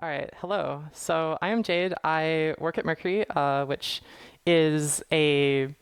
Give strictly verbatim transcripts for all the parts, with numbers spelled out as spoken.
All right, hello. So I am Jade. I work at Mercury, uh, which is a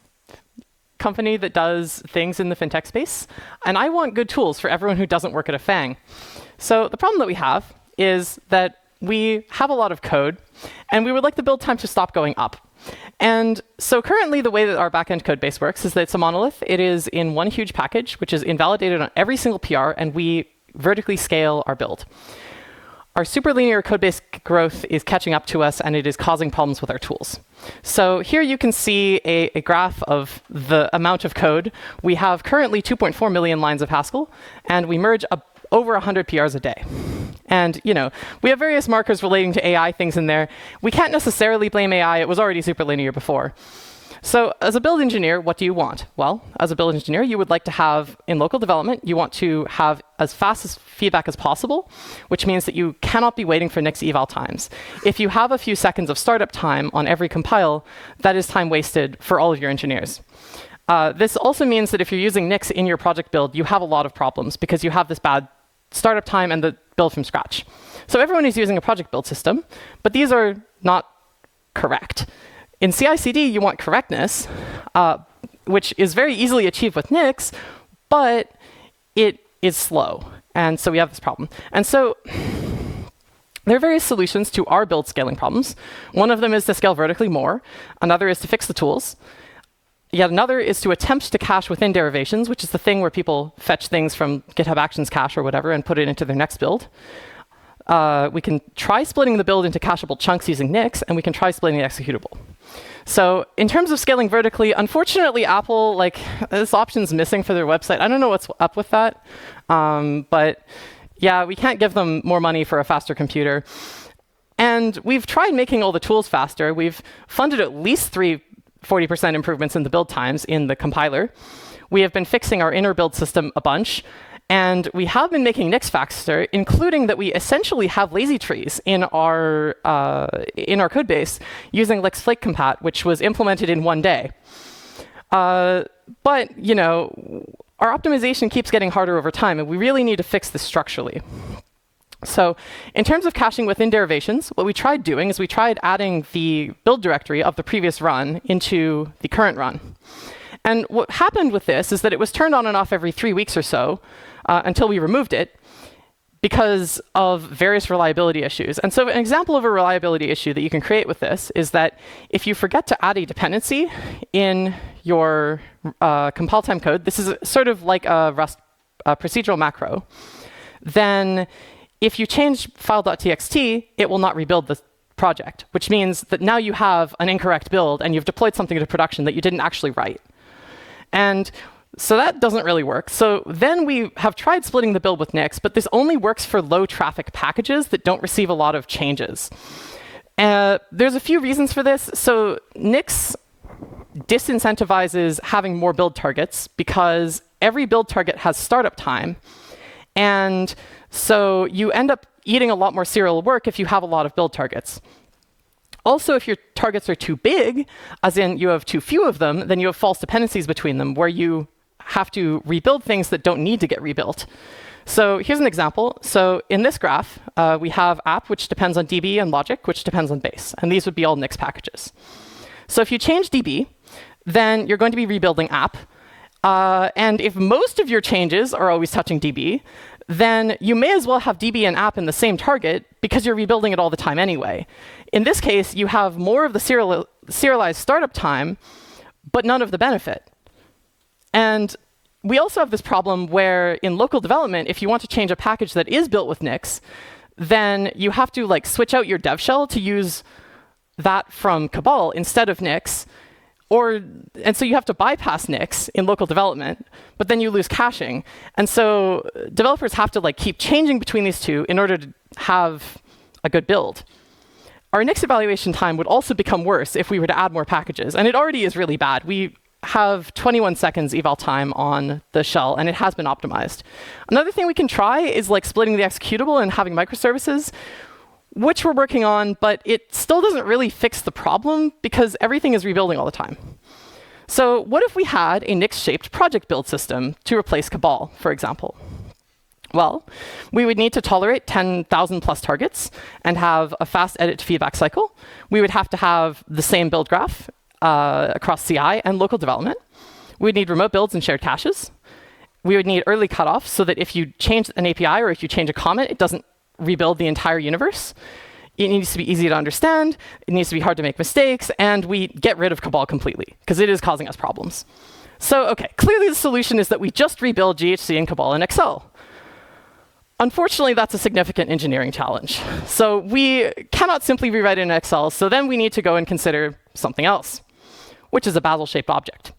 company that does things in the fintech space. And I want good tools for everyone who doesn't work at a FAANG. So the problem that we have is that we have a lot of code, and we would like the build time to stop going up. And so currently, the way that our backend code base works is that it's a monolith. It is in one huge package, which is invalidated on every single P R, and we vertically scale our build. Our superlinear codebase growth is catching up to us, and it is causing problems with our tools. So here you can see a, a graph of the amount of code. We have currently two point four million lines of Haskell, and we merge a, over one hundred P Rs a day. And you know, we have various markers relating to A I things in there. We can't necessarily blame A I. It was already superlinear before. So as a build engineer, what do you want? Well, as a build engineer, you would like to have, in local development, you want to have as fast as feedback as possible, which means that you cannot be waiting for N I X eval times. If you have a few seconds of startup time on every compile, that is time wasted for all of your engineers. Uh, this also means that if you're using N I X in your project build, you have a lot of problems because you have this bad startup time and the build from scratch. So everyone is using a project build system, but these are not correct. In C I C D, you want correctness, uh, which is very easily achieved with N I X, but it is slow. And so we have this problem. And so there are various solutions to our build scaling problems. One of them is to scale vertically more. Another is to fix the tools. Yet another is to attempt to cache within derivations, which is the thing where people fetch things from GitHub Actions cache or whatever and put it into their next build. Uh, we can try splitting the build into cacheable chunks using N I X, and we can try splitting the executable. So in terms of scaling vertically, unfortunately, Apple, like, this option's missing for their website. I don't know what's up with that. Um, but yeah, we can't give them more money for a faster computer. And we've tried making all the tools faster. We've funded at least three forty percent improvements in the build times in the compiler. We have been fixing our inner build system a bunch. And we have been making N I X faster, including that we essentially have lazy trees in our uh, in our code base using L I X Flake Compat, which was implemented in one day. Uh, but you know, our optimization keeps getting harder over time, and we really need to fix this structurally. So in terms of caching within derivations, what we tried doing is we tried adding the build directory of the previous run into the current run. And what happened with this is that it was turned on and off every three weeks or so uh, until we removed it because of various reliability issues. And so an example of a reliability issue that you can create with this is that if you forget to add a dependency in your uh, compile time code, this is sort of like a Rust uh, procedural macro, then if you change file.txt, it will not rebuild the project, which means that now you have an incorrect build and you've deployed something to production that you didn't actually write. And so that doesn't really work. So then we have tried splitting the build with N I X, but this only works for low traffic packages that don't receive a lot of changes. Uh, there's a few reasons for this. So N I X disincentivizes having more build targets because every build target has startup time. And so you end up eating a lot more serial work if you have a lot of build targets. Also, if your targets are too big, as in you have too few of them, then you have false dependencies between them where you have to rebuild things that don't need to get rebuilt. So here's an example. So in this graph, uh, we have app, which depends on D B, and logic, which depends on base. And these would be all N I X packages. So if you change D B, then you're going to be rebuilding app. Uh, and if most of your changes are always touching D B, then you may as well have D B and app in the same target because you're rebuilding it all the time anyway. In this case, you have more of the serial serialized startup time, but none of the benefit. And we also have this problem where in local development, if you want to change a package that is built with N I X, then you have to like switch out your dev shell to use that from Cabal instead of N I X. Or, and so you have to bypass N I X in local development, but then you lose caching. And so developers have to like keep changing between these two in order to have a good build. Our N I X evaluation time would also become worse if we were to add more packages. And it already is really bad. We have twenty-one seconds eval time on the shell, and it has been optimized. Another thing we can try is like splitting the executable and having microservices, which we're working on, but it still doesn't really fix the problem because everything is rebuilding all the time. So what if we had a N I X-shaped project build system to replace Cabal, for example? Well, we would need to tolerate ten thousand plus targets and have a fast edit to feedback cycle. We would have to have the same build graph uh, across C I and local development. We would need remote builds and shared caches. We would need early cutoffs so that if you change an A P I or if you change a comment, it doesn't rebuild the entire universe. It needs to be easy to understand. It needs to be hard to make mistakes. And we get rid of Cabal completely, because it is causing us problems. So OK, clearly the solution is that we just rebuild G H C and Cabal in Excel. Unfortunately, that's a significant engineering challenge. So we cannot simply rewrite it in Excel. So then we need to go and consider something else, which is a Bazel-shaped object.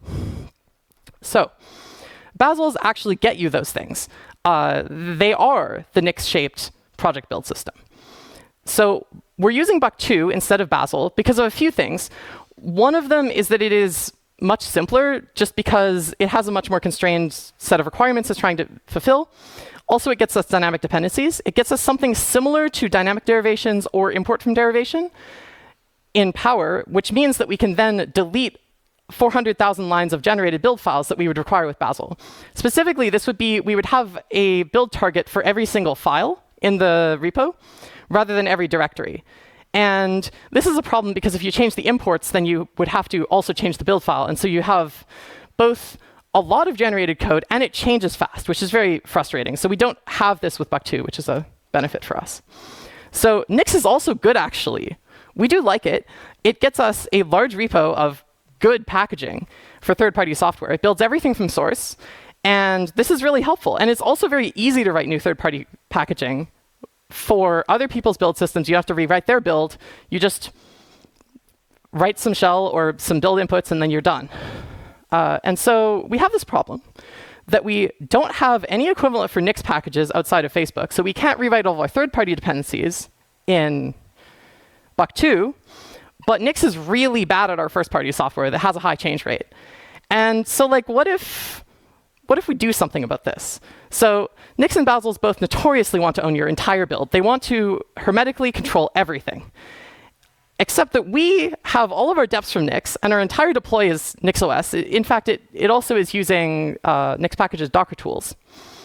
So Bazels actually get you those things. Uh, they are the Nix-shaped project build system. So we're using Buck two instead of Bazel because of a few things. One of them is that it is much simpler just because it has a much more constrained set of requirements it's trying to fulfill. Also, it gets us dynamic dependencies. It gets us something similar to dynamic derivations or import from derivation in Power, which means that we can then delete four hundred thousand lines of generated build files that we would require with Bazel. Specifically, this would be, we would have a build target for every single file in the repo, rather than every directory. And this is a problem because if you change the imports, then you would have to also change the build file. And so you have both a lot of generated code, and it changes fast, which is very frustrating. So we don't have this with Buck two, which is a benefit for us. So Nix is also good, actually. We do like it. It gets us a large repo of good packaging for third-party software. It builds everything from source. And this is really helpful. And it's also very easy to write new third-party packaging. For other people's build systems, you have to rewrite their build. You just write some shell or some build inputs, and then you're done. Uh, and so we have this problem that we don't have any equivalent for Nix packages outside of Facebook. So we can't rewrite all of our third-party dependencies in Buck two. But Nix is really bad at our first-party software that has a high change rate. And so like, what if, what if we do something about this? So Nix and Bazels both notoriously want to own your entire build. They want to hermetically control everything. Except that we have all of our deps from Nix, and our entire deploy is NixOS. In fact, it, it also is using uh, Nix packages Docker tools.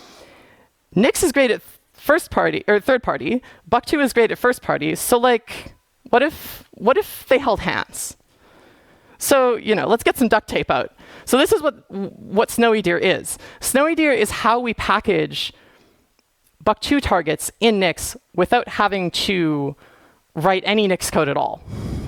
Nix is great at first party or third party. Buck two is great at first party. So like, what if what if they held hands? So you know, let's get some duct tape out. So this is what what Snowy Deer is. Snowy Deer is how we package Buck two targets in Nix without having to write any Nix code at all.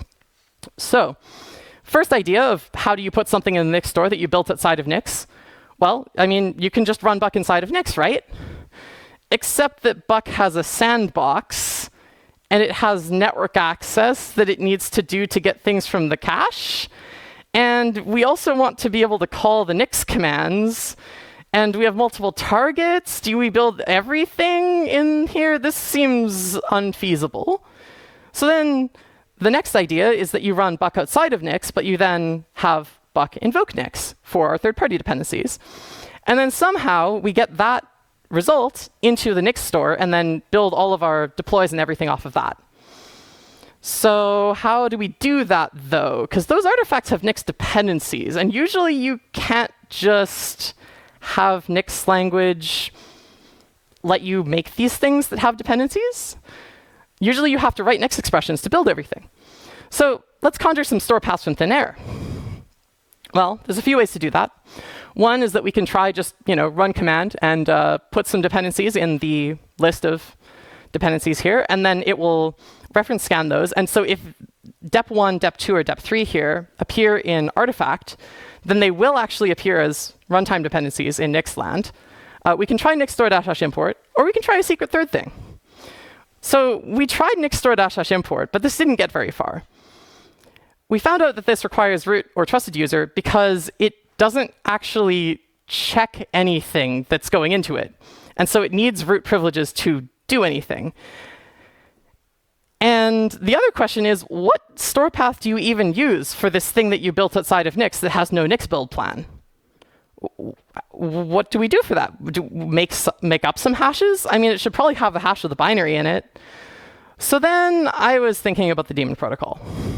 So first idea of how do you put something in the Nix store that you built outside of Nix? Well, I mean, you can just run Buck inside of Nix, right? Except that Buck has a sandbox, and it has network access that it needs to do to get things from the cache. And we also want to be able to call the Nix commands. And we have multiple targets. Do we build everything in here? This seems unfeasible. So then the next idea is that you run Buck outside of Nix, but you then have Buck invoke Nix for our third-party dependencies. And then somehow we get that result into the Nix store and then build all of our deploys and everything off of that. So how do we do that, though? Because those artifacts have Nix dependencies. And usually you can't just have Nix language let you make these things that have dependencies. Usually you have to write Nix expressions to build everything. So let's conjure some store paths from thin air. Well, there's a few ways to do that. One is that we can try just you know run command and uh, put some dependencies in the list of dependencies here, and then it will reference scan those. And so if dep one, dep two, or dep three here appear in artifact, then they will actually appear as runtime dependencies in Nix land. Uh, we can try Nix store dash dash import, or we can try a secret third thing. So we tried Nix store dash dash import, but this didn't get very far. We found out that this requires root or trusted user because it doesn't actually check anything that's going into it. And so it needs root privileges to do anything. And the other question is, what store path do you even use for this thing that you built outside of Nix that has no Nix build plan? What do we do for that? Do make, make up some hashes? I mean, it should probably have a hash of the binary in it. So then I was thinking about the daemon protocol.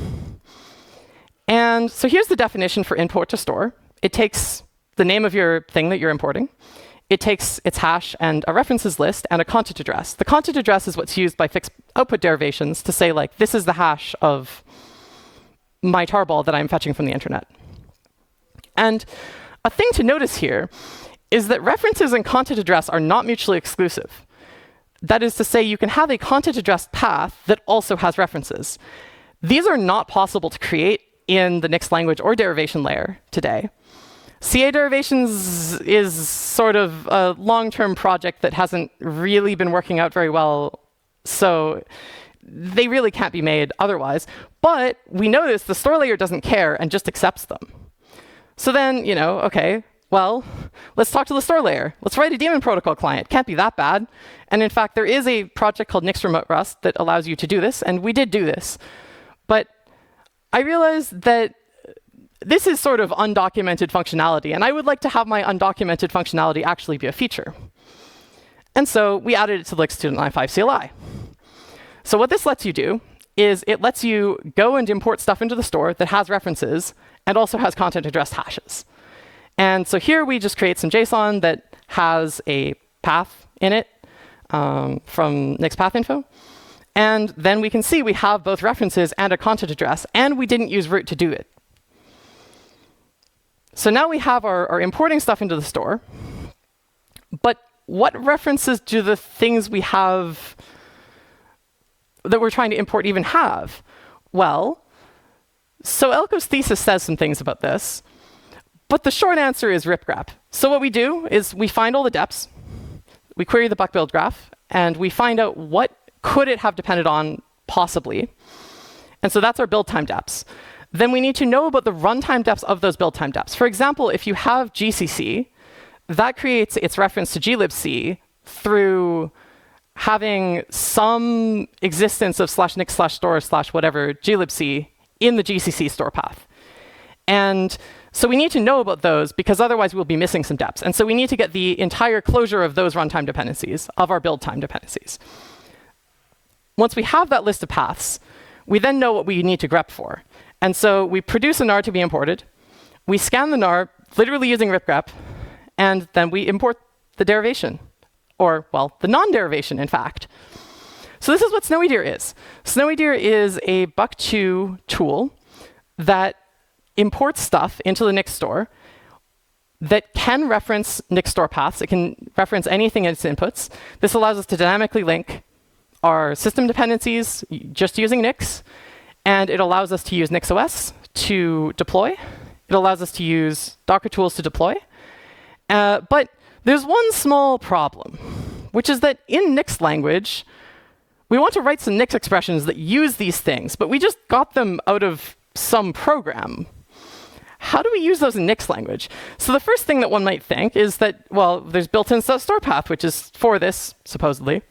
And so here's the definition for import to store. It takes the name of your thing that you're importing. it takes its hash and a references list and a content address. The content address is what's used by fixed output derivations to say, like, this is the hash of my tarball that I'm fetching from the internet. And a thing to notice here is that references and content address are not mutually exclusive. That is to say, you can have a content address path that also has references. These are not possible to create in the Nix language or derivation layer today. C A derivations is sort of a long-term project that hasn't really been working out very well, so they really can't be made otherwise. But we notice the store layer doesn't care and just accepts them. So then, you know, OK, well, let's talk to the store layer. Let's write a daemon protocol client. Can't be that bad. And in fact, there is a project called Nix Remote Rust that allows you to do this, and we did do this. But I realized that this is sort of undocumented functionality, and I would like to have my undocumented functionality actually be a feature. And so we added it to the two point nine five C L I. So what this lets you do is it lets you go and import stuff into the store that has references and also has content address hashes. And so here we just create some JSON that has a path in it um, from Nix path info. And then we can see we have both references and a content address, and we didn't use root to do it. So now we have our, our importing stuff into the store. But what references do the things we have that we're trying to import even have? Well, so Elko's thesis says some things about this. But the short answer is ripgrep. So what we do is we find all the deps, we query the buck build graph, and we find out what could it have depended on possibly. And so that's our build time deps. Then we need to know about the runtime depths of those build time depths. For example, if you have G C C, that creates its reference to glibc through having some existence of slash nix slash store slash whatever glibc in the G C C store path. And so we need to know about those, because otherwise we'll be missing some depths. And so we need to get the entire closure of those runtime dependencies, of our build time dependencies. Once we have that list of paths, we then know what we need to grep for. And so we produce a nar to be imported. We scan the nar, literally using ripgrep, and then we import the derivation. Or, well, the non-derivation, in fact. So this is what Snowy Deer is. Snowy Deer is a buck two tool that imports stuff into the Nix store that can reference Nix store paths. It can reference anything in its inputs. This allows us to dynamically link our system dependencies just using Nix. And it allows us to use NixOS to deploy. It allows us to use Docker tools to deploy. Uh, but there's one small problem, which is that in Nix language, we want to write some Nix expressions that use these things, but we just got them out of some program. How do we use those in Nix language? So the first thing that one might think is that, well, there's built-in store path, which is for this, supposedly.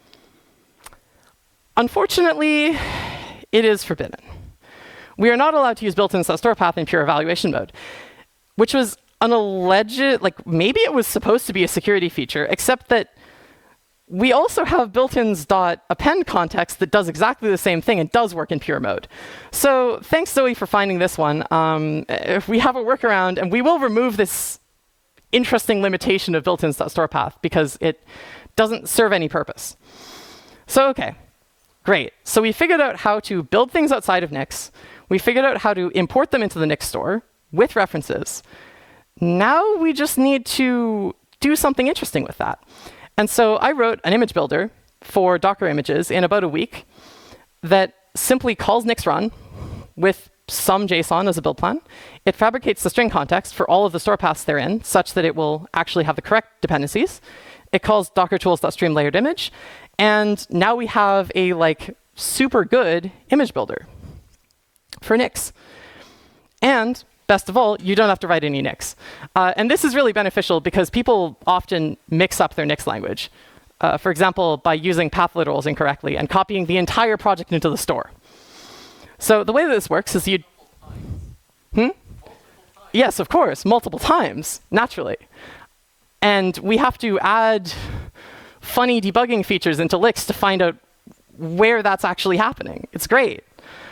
Unfortunately, it is forbidden. We are not allowed to use built-in store path in pure evaluation mode, which was an alleged, like maybe it was supposed to be a security feature, except that we also have built-ins.append context that does exactly the same thing and does work in pure mode. So thanks, Zoe, for finding this one. Um, if we have a workaround, and we will remove this interesting limitation of built-in.store path because it doesn't serve any purpose. So OK, great. So we figured out how to build things outside of Nix. We figured out how to import them into the Nix store with references. Now we just need to do something interesting with that. And so I wrote an image builder for Docker images in about a week that simply calls Nix run with some JSON as a build plan. It fabricates the string context for all of the store paths they're in, such that it will actually have the correct dependencies. It calls docker tools.stream layered image. And now we have a like super good image builder for Nix. And best of all, you don't have to write any Nix. Uh, and this is really beneficial because people often mix up their Nix language. Uh, for example, by using path literals incorrectly and copying the entire project into the store. So the way that this works is you... Hmm? Yes, of course, multiple times, naturally. And we have to add funny debugging features into Lix to find out where that's actually happening. It's great.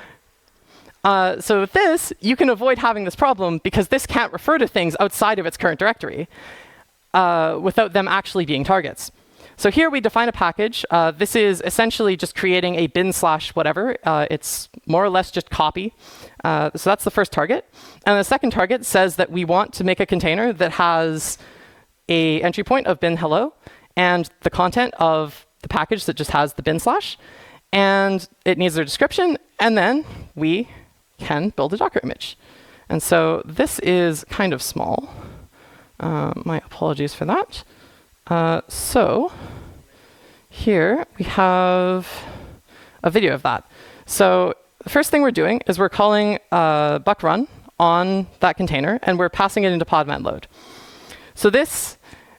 Uh, so with this, you can avoid having this problem because this can't refer to things outside of its current directory. uh, without them actually being targets. So here we define a package. Uh, this is essentially just creating a bin slash whatever. Uh, it's more or less just copy. Uh, so that's the first target. And the second target says that we want to make a container that has a entry point of bin hello and the content of the package that just has the bin slash. And it needs a description. And then we can build a Docker image. And so this is kind of small. Uh, my apologies for that. Uh, so here we have a video of that. So the first thing we're doing is we're calling uh, buck run on that container, and we're passing it into podman load. So this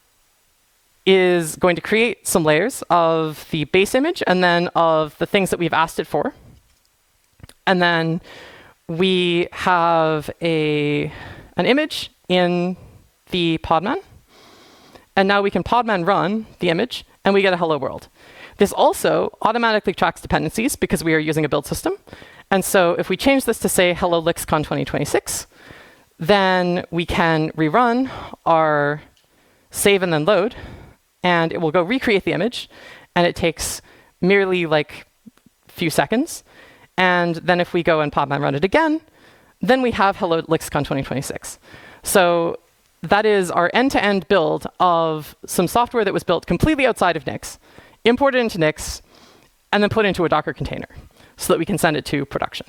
is going to create some layers of the base image and then of the things that we've asked it for. And then we have a, an image in the podman. And now we can podman run the image, and we get a hello world. This also automatically tracks dependencies because we are using a build system. And so if we change this to say hello LixCon twenty twenty-six, then we can rerun our save and then load, and it will go recreate the image, and it takes merely like a few seconds. And then if we go and podman run it again, then we have hello LixCon twenty twenty-six. So that is our end-to-end build of some software that was built completely outside of Nix, imported into Nix, and then put into a Docker container so that we can send it to production.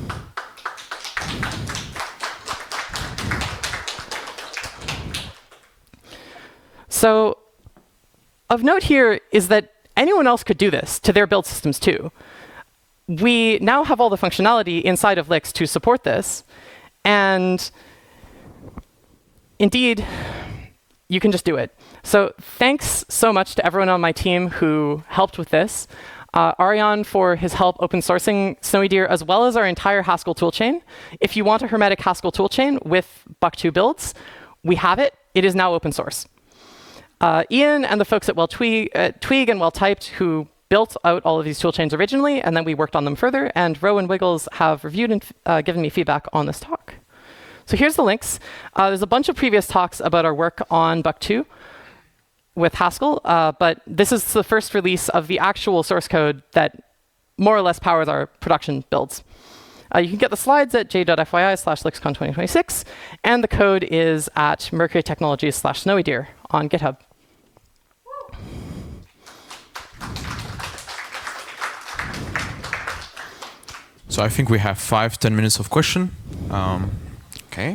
So of note here is that anyone else could do this to their build systems too. We now have all the functionality inside of Lix to support this, and indeed, you can just do it. So thanks so much to everyone on my team who helped with this. Uh, Ariane for his help open sourcing Snowy Deer, as well as our entire Haskell toolchain. If you want a hermetic Haskell toolchain with buck two builds, we have it. It is now open source. Uh, Ian and the folks at Well Twig, uh, Twig and Well Typed who built out all of these toolchains originally, and then we worked on them further, and Roe and Wiggles have reviewed and uh, given me feedback on this talk. So here's the links. Uh, there's a bunch of previous talks about our work on buck two with Haskell, uh, but this is the first release of the actual source code that more or less powers our production builds. Uh, you can get the slides at j.fyi slash LixCon twenty twenty-six, and the code is at Mercury Technologies slash Snowy Deer on GitHub. So I think we have five, ten minutes of question. Um, okay.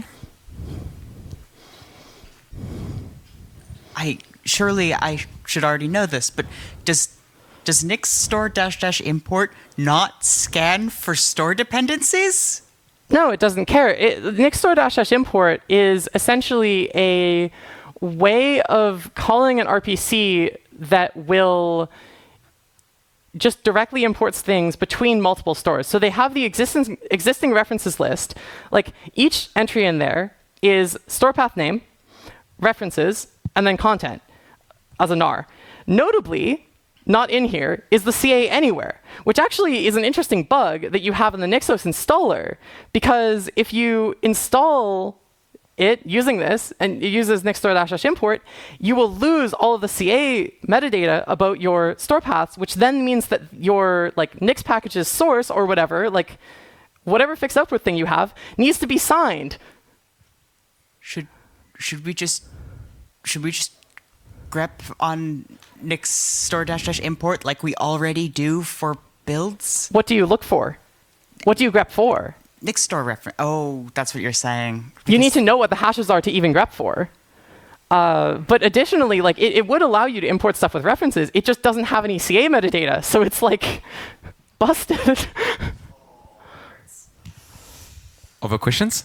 I surely I should already know this, but does does Nix store dash dash import not scan for store dependencies? No, it doesn't care. It, Nix store dash dash import is essentially a way of calling an R P C that will just directly imports things between multiple stores. So they have the existing, existing references list. Like each entry in there is store path name, references, and then content as a nar. Notably, not in here is the C A anywhere, which actually is an interesting bug that you have in the Nixos installer, because if you install it using this, and it uses Nix store dash dash import, you will lose all of the C A metadata about your store paths, which then means that your like Nix package's source or whatever, like whatever fixed output thing you have, needs to be signed. Should should we just should we just grep on Nix store dash dash import like we already do for builds? What do you look for? What do you grep for? Nix store reference. Oh, that's what you're saying. Because you need to know what the hashes are to even grep for. Uh, but additionally, like it, it would allow you to import stuff with references. It just doesn't have any C A metadata, so it's like busted. Other questions?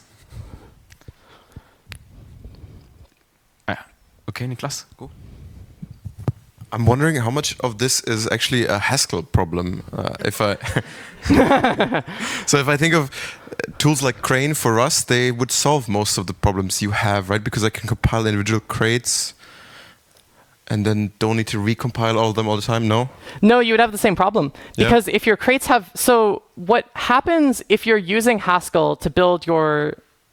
Ah, okay, Niklas, go. I'm wondering how much of this is actually a Haskell problem. Uh, if I so if I think of tools like Crane for Rust, they would solve most of the problems you have, right? Because I can compile individual crates and then don't need to recompile all of them all the time. No? No, you would have the same problem. Because Yeah. if your crates have... So what happens if you're using Haskell to build your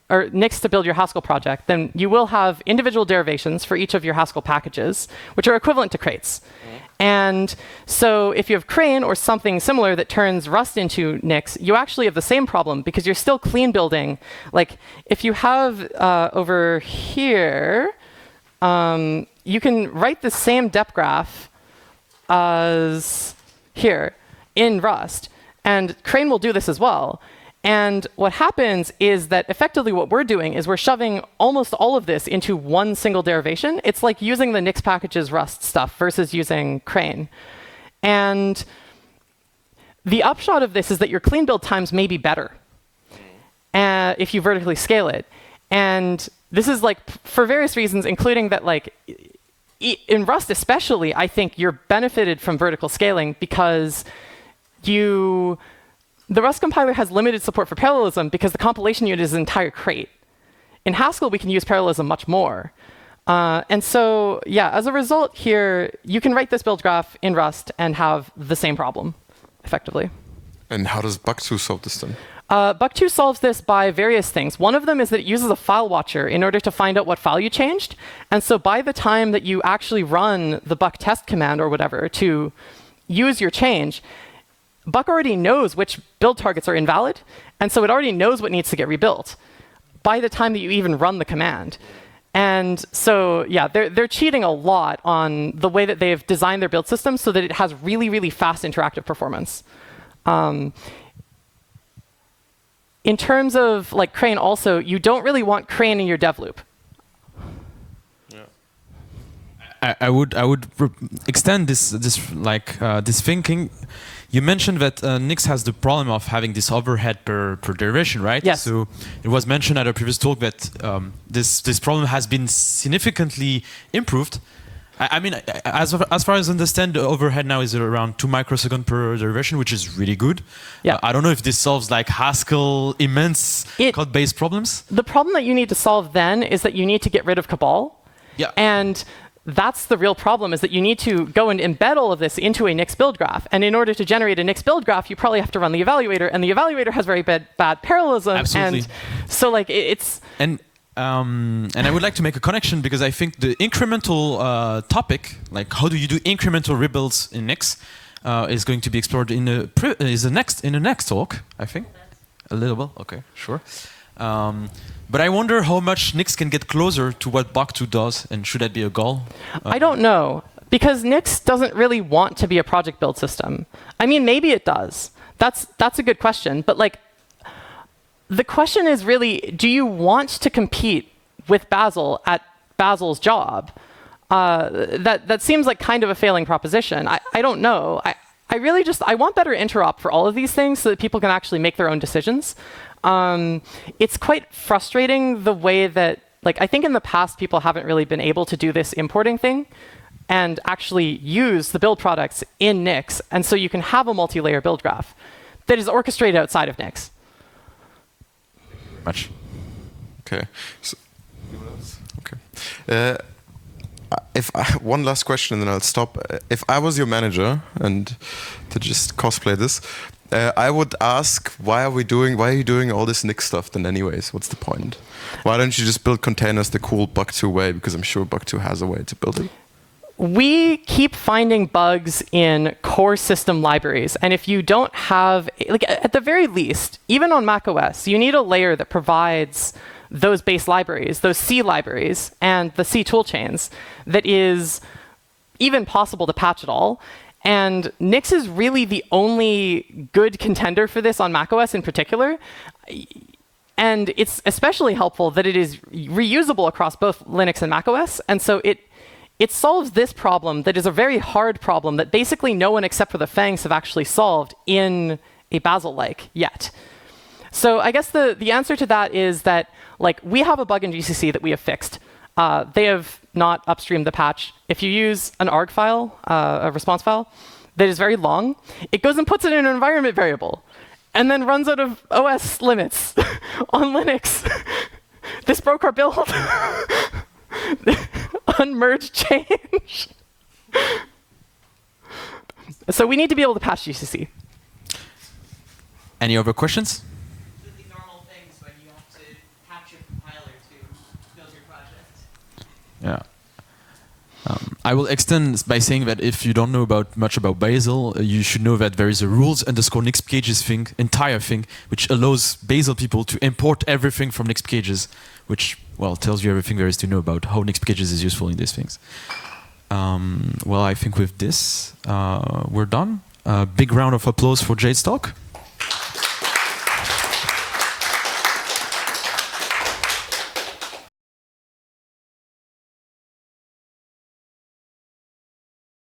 or Nix to build your Haskell project, then you will have individual derivations for each of your Haskell packages, which are equivalent to crates. And so if you have Crane or something similar that turns Rust into Nix, you actually have the same problem because you're still clean building. Like if you have uh, over here, um, you can write the same dep graph as here in Rust. And Crane will do this as well. And what happens is that effectively what we're doing is we're shoving almost all of this into one single derivation. It's like using the Nix packages Rust stuff versus using Crane. And the upshot of this is that your clean build times may be better uh, if you vertically scale it. And this is like for various reasons, including that like in Rust especially, I think you're benefited from vertical scaling because you... The Rust compiler has limited support for parallelism because the compilation unit is an entire crate. In Haskell, we can use parallelism much more. Uh, and so, yeah, as a result here, you can write this build graph in Rust and have the same problem, effectively. And how does Buck two solve this then? Uh, Buck two solves this by various things. One of them is that it uses a file watcher in order to find out what file you changed. And so by the time that you actually run the buck test command or whatever to use your change, Buck already knows which build targets are invalid, and so it already knows what needs to get rebuilt by the time that you even run the command. And so, yeah, they're, they're cheating a lot on the way that they've designed their build system so that it has really, really fast interactive performance. Um, in terms of like Crane also, you don't really want Crane in your dev loop. I, I would I would extend this this like uh, this thinking. You mentioned that uh, Nix has the problem of having this overhead per, per derivation, right? Yes. So it was mentioned at a previous talk that um, this this problem has been significantly improved. I, I mean, as as far as I understand, the overhead now is around two microseconds per derivation, which is really good. Yeah. Uh, I don't know if this solves like Haskell immense It- code-based problems. The problem that you need to solve then is that you need to get rid of Cabal. Yeah. And that's the real problem, is that you need to go and embed all of this into a Nix build graph. And in order to generate a Nix build graph, you probably have to run the evaluator, and the evaluator has very bad, bad parallelism. Absolutely. And so like it, it's... And um, and I would like to make a connection because I think the incremental uh, topic, like how do you do incremental rebuilds in Nix, uh, is going to be explored in the pre- is the next in the next talk. I think a little bit. Okay, sure. Um, but I wonder how much Nix can get closer to what Buck two does, and should that be a goal? Uh, I don't know, because Nix doesn't really want to be a project build system. I mean, maybe it does. That's that's a good question. But like, the question is really, do you want to compete with Bazel at Bazel's job? Uh, that that seems like kind of a failing proposition. I, I don't know. I, I really just, I want better interop for all of these things so that people can actually make their own decisions. Um, it's quite frustrating the way that, like, I think in the past people haven't really been able to do this importing thing and actually use the build products in Nix. And so you can have a multi-layer build graph that is orchestrated outside of Nix. much. Okay. So, okay. Uh, if I, one last question, and then I'll stop. If I was your manager, and to just cosplay this, uh, I would ask, why are we doing? Why are you doing all this Nix stuff then? Anyways, what's the point? Why don't you just build containers the cool Buck two way? Because I'm sure Buck two has a way to build it. We keep finding bugs in core system libraries. And if you don't have, like at the very least, even on macOS, you need a layer that provides those base libraries, those C libraries, and the C toolchains that is even possible to patch at all. And Nix is really the only good contender for this on macOS in particular. And it's especially helpful that it is reusable across both Linux and macOS. And so it It solves this problem that is a very hard problem that basically no one except for the Fangs have actually solved in a Bazel-like yet. So I guess the, the answer to that is that, like, we have a bug in G C C that we have fixed. Uh, they have not upstreamed the patch. If you use an arg file, uh, a response file, that is very long, it goes and puts it in an environment variable and then runs out of O S limits on Linux. This broke our build. Unmerged change. So we need to be able to patch G C C. Any other questions? The normal things when you have to patch your I will extend by saying that if you don't know about much about Bazel, uh, you should know that there is a rules underscore Nix pages thing, entire thing, which allows Bazel people to import everything from Nix pages, which well tells you everything there is to know about how Nix pages is useful in these things. Um, well, I think with this uh, we're done. Uh, big round of applause for Jade's talk.